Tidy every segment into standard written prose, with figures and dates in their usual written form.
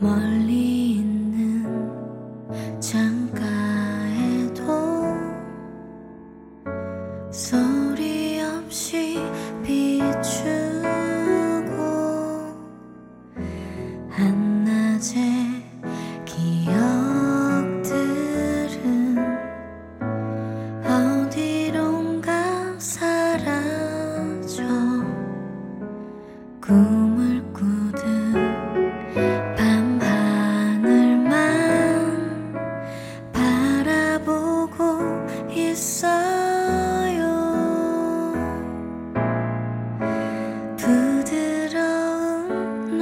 멀리 있는 창가에도 소리 없이 비추고 한낮의 기억들은 어디론가 사라져 꿈을 꾸듯 밤하늘만 바라보고 있어요. 부드러운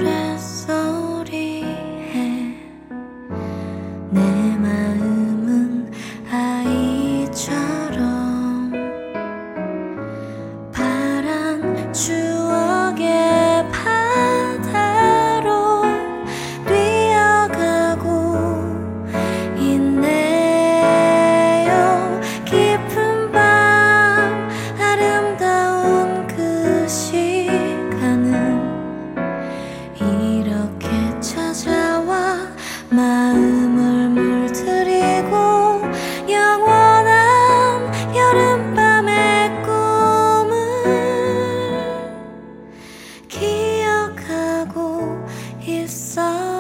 노랫소리에 내 마음은 아이처럼 파란 추억의 바다로 뛰어가고 있네요. 깊은 밤 아름다운 그 시간은 이렇게 찾아와 마음을 물들이고 영원한 여름밤의 꿈을 기억하고 있어요.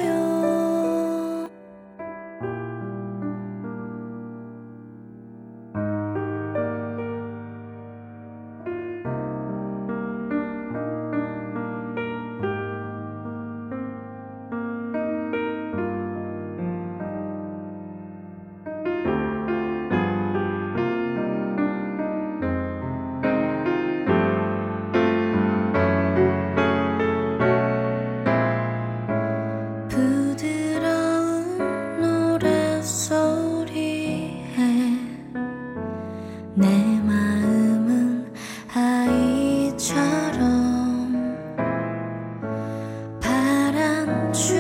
부드러운 노랫소리에 내 마음은 아이처럼 파란